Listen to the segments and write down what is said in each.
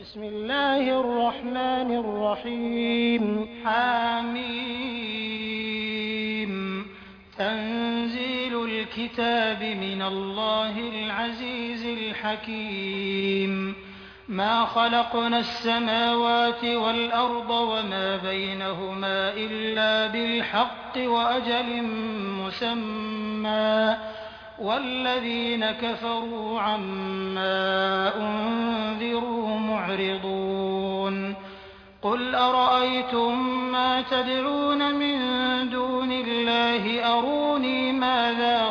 بسم الله الرحمن الرحيم حم تنزيل الكتاب من الله العزيز الحكيم ما خلقنا السماوات والأرض وما بينهما إلا بالحق وأجل مسمى والذين كفروا عما أنذروا معرضون قل أرأيتم ما تدعون من دون الله أروني ماذا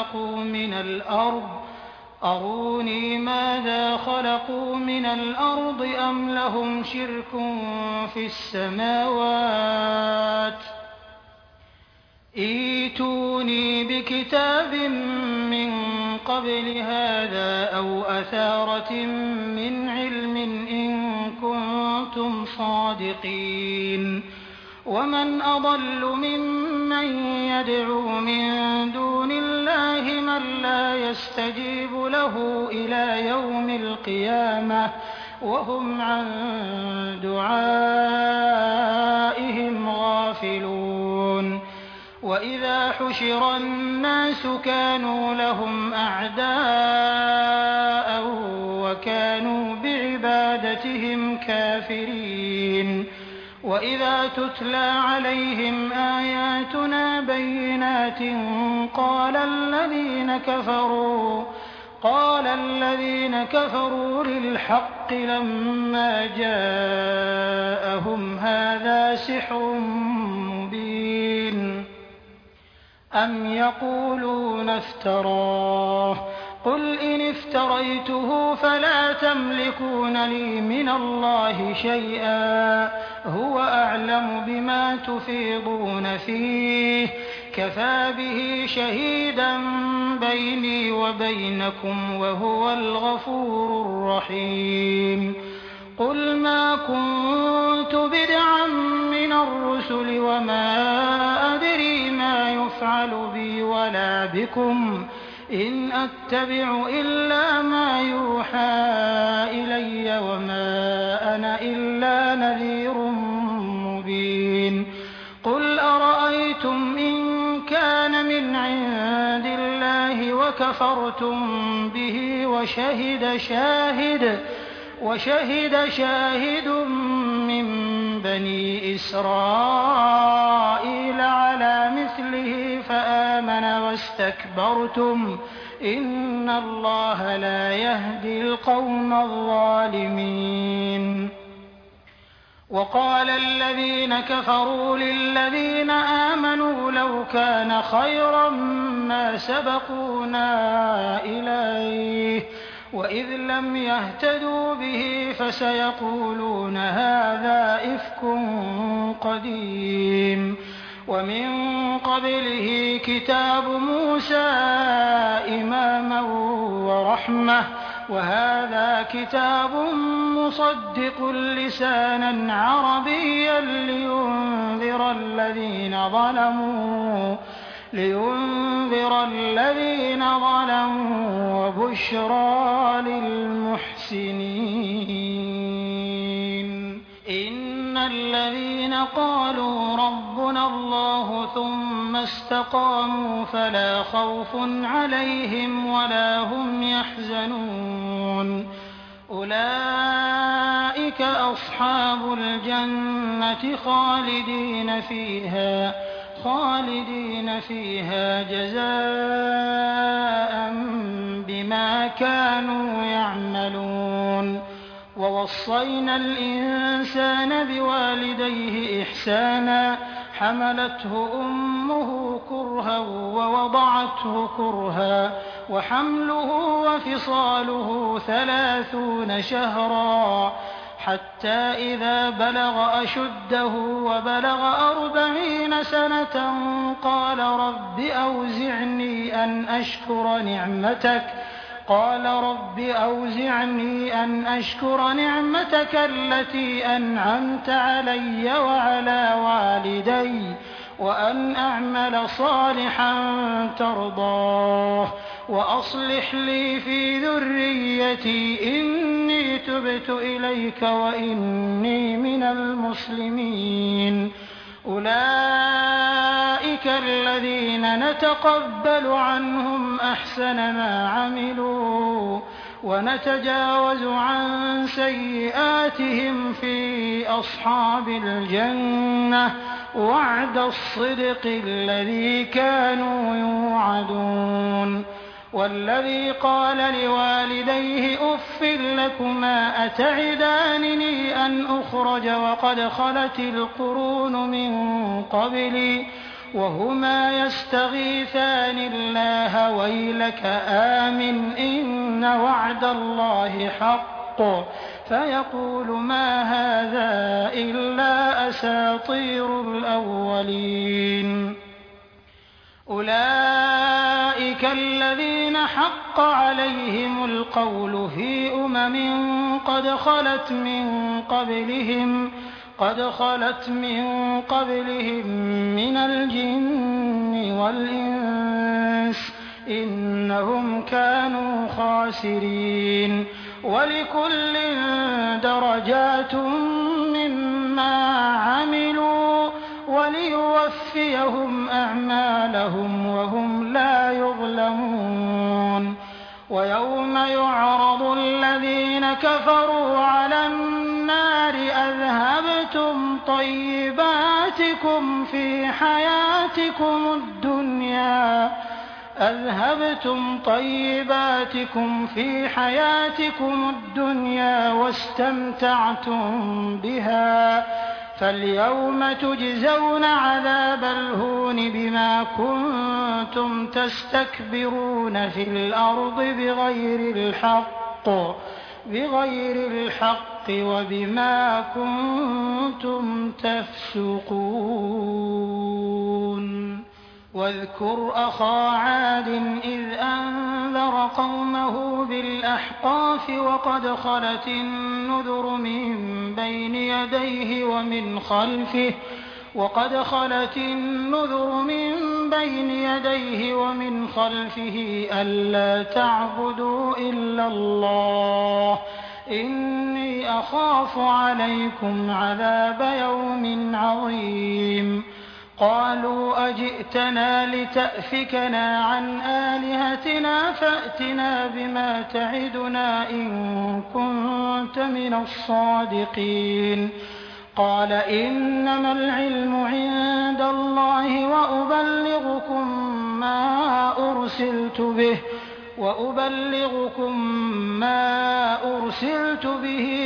خلقوا من الأرض أم لهم شرك في السماوات ائتوني بكتاب من قبل هذا أو أثارة من علم إن كنتم صادقين ومن أضل ممن يدعو من دون الله من لا يستجيب له إلى يوم القيامة وهم عن دعائهم غافلون وإذا حشر الناس كانوا لهم أعداء وكانوا بعبادتهم كافرين وإذا تتلى عليهم آياتنا بينات قال الذين كفروا للحق لما جاءهم هذا سحر مبين أم يقولون افتراه قل إن افتريته فلا تملكون لي من الله شيئا هو أعلم بما تفيضون فيه كفى به شهيدا بيني وبينكم وهو الغفور الرحيم قل ما كنت بدعا من الرسل وما أدري ما يفعل بي ولا بكم إن أتبع إلا ما يوحى إلي وما أنا إلا نذير مبين قل أرأيتم إن كان من عند الله وكفرتم به وشهد شاهد من بني إسرائيل على مثله فآمن واستكبرتم إن الله لا يهدي القوم الظالمين وقال الذين كفروا للذين آمنوا لو كان خيرا ما سبقونا إليه وإذ لم يهتدوا به فسيقولون هذا إفك قديم ومن قبله كتاب موسى إماما ورحمة وهذا كتاب مصدق لسانا عربيا لينذر الذين ظلموا وبشرى للمحسنين إن الذين قالوا ربنا الله ثم استقاموا فلا خوف عليهم ولا هم يحزنون أولئك أصحاب الجنة خالدين فيها جزاء بما كانوا يعملون ووصينا الإنسان بوالديه إحسانا حملته أمه كرها ووضعته كرها وحمله وفصاله 30 شهرا حتى إذا بلغ أشده وبلغ 40 سنة قال رب أوزعني أن أشكر نعمتك التي أنعمت علي وعلى والدي وأن أعمل صالحا ترضاه وأصلح لي في ذريتي إني تبت إليك وإني من المسلمين. أولئك الذين نتقبل عنهم أحسن ما عملوا ونتجاوز عن سيئاتهم في أصحاب الجنة وعد الصدق الذي كانوا يوعدون. والذي قال لوالديه أف لكما أتعدانني أن أخرج وقد خلت القرون من قبلي وهما يستغيثان الله ويلك آمن إن وعد الله حق فيقول ما هذا إلا أساطير الأولين. أولئك الذين حق عليهم القول في قد خلت من قبلهم من الجن والإنس إنهم كانوا خاسرين. ولكل درجات مما عملوا وليوفيهم أعمالهم وهم لا يظلمون. ويوم يعرض الذين كفروا على النار أذهبتم طيباتكم في حياتكم الدنيا واستمتعتم بها فاليوم تجزون عذاب الهون بما كنتم تستكبرون في الأرض بغير الحق وبما كنتم تفسقون. واذكر أخا عاد إذ أنذر قومه بالأحقاف وقد خلت النذر من بين يديه ومن خلفه ألا تعبدوا إلا الله إني أخاف عليكم عذاب يوم عظيم. قالوا أجئتنا لتأفكنا عن آلهتنا فأتنا بما تعدنا إن كنت من الصادقين. قال إنما العلم عند الله وأبلغكم ما أرسلت به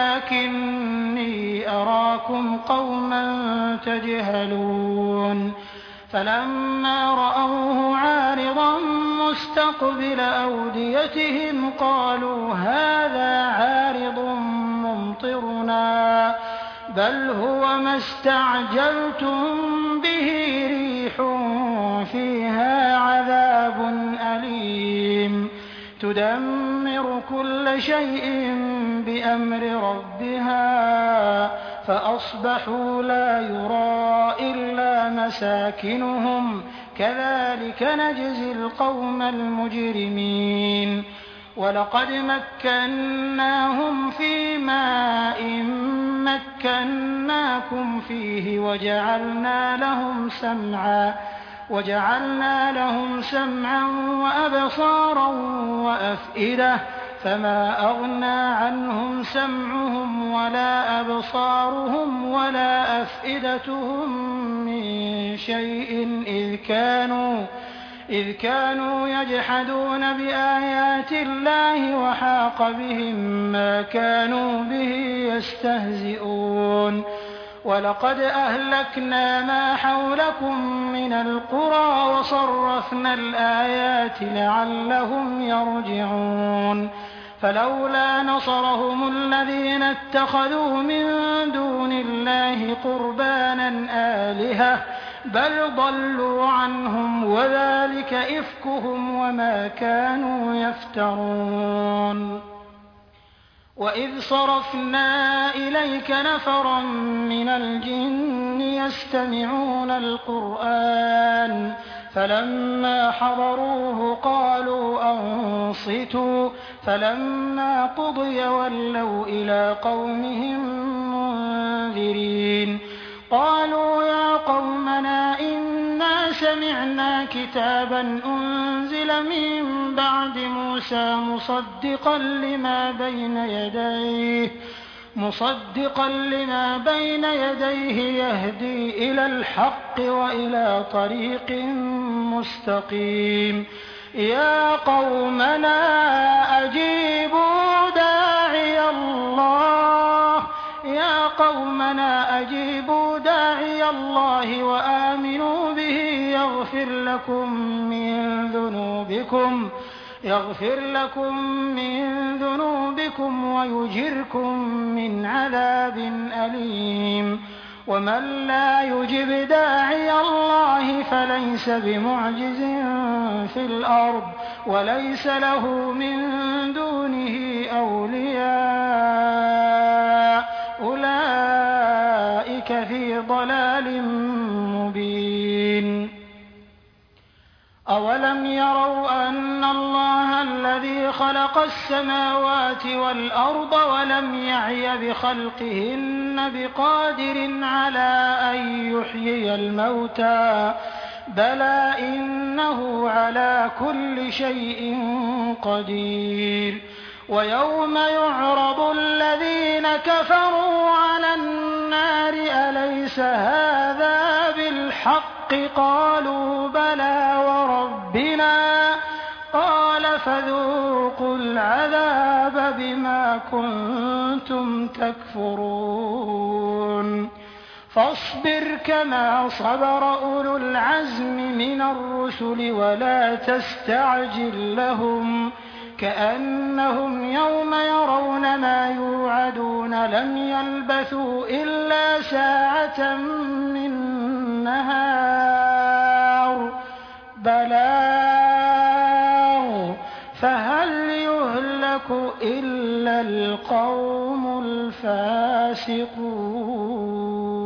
ولكني أراكم قوما تجهلون. فلما رأوه عارضا مستقبل أوديتهم قالوا هذا عارض ممطرنا بل هو ما استعجلتم به ريح فيها عذاب أليم تدمر كل شيء بأمر ربها فأصبحوا لا يرى إلا مساكنهم كذلك نجزي القوم المجرمين. ولقد مكناهم في ماء مكناكم فيه وجعلنا لهم سمعا وأبصارا وأفئدة فما أغنى عنهم سمعهم ولا أبصارهم ولا أفئدتهم من شيء إذ كانوا يجحدون بآيات الله وحاق بهم ما كانوا به يستهزئون. ولقد أهلكنا ما حولكم من القرى وصرفنا الآيات لعلهم يرجعون. فلولا نصرهم الذين اتخذوا من دون الله قربانا آلهة بل ضلوا عنهم وذلك إفكهم وما كانوا يفترون. وإذ صرفنا إليك نفرا من الجن يستمعون القرآن فلما حضروه قالوا أنصتوا فلما قضي ولوا إلى قومهم منذرين قالوا يا قومنا إنا سمعنا كتابا أنزل من بعد موسى مصدقا لما بين يديه يهدي إلى الحق وإلى طريق مستقيم يا قومنا أجيبوا داعي الله وآمنوا به يغفر لكم من ذنوبكم ويجركم من عذاب أليم ومن لا يجب داعي الله فليس بمعجز في الأرض وليس له من دونه أولياء أولئك في ضلال مبين أولم يروا أن الله الذي خلق السماوات والأرض ولم يعي بخلقهن بقادر على أن يحيي الموتى بلى إنه على كل شيء قدير ويوم يعرض الذين كفروا على النار أليس هذا بالحق قالوا بلى وربنا قال فذوقوا العذاب بما كنتم تكفرون فاصبر كما صبر أولو العزم من الرسل ولا تستعجل لهم كأنهم يوم يرون ما يوعدون لم يلبثوا إلا ساعة من نهار بلاغ فهل يهلك إلا القوم الفاسقون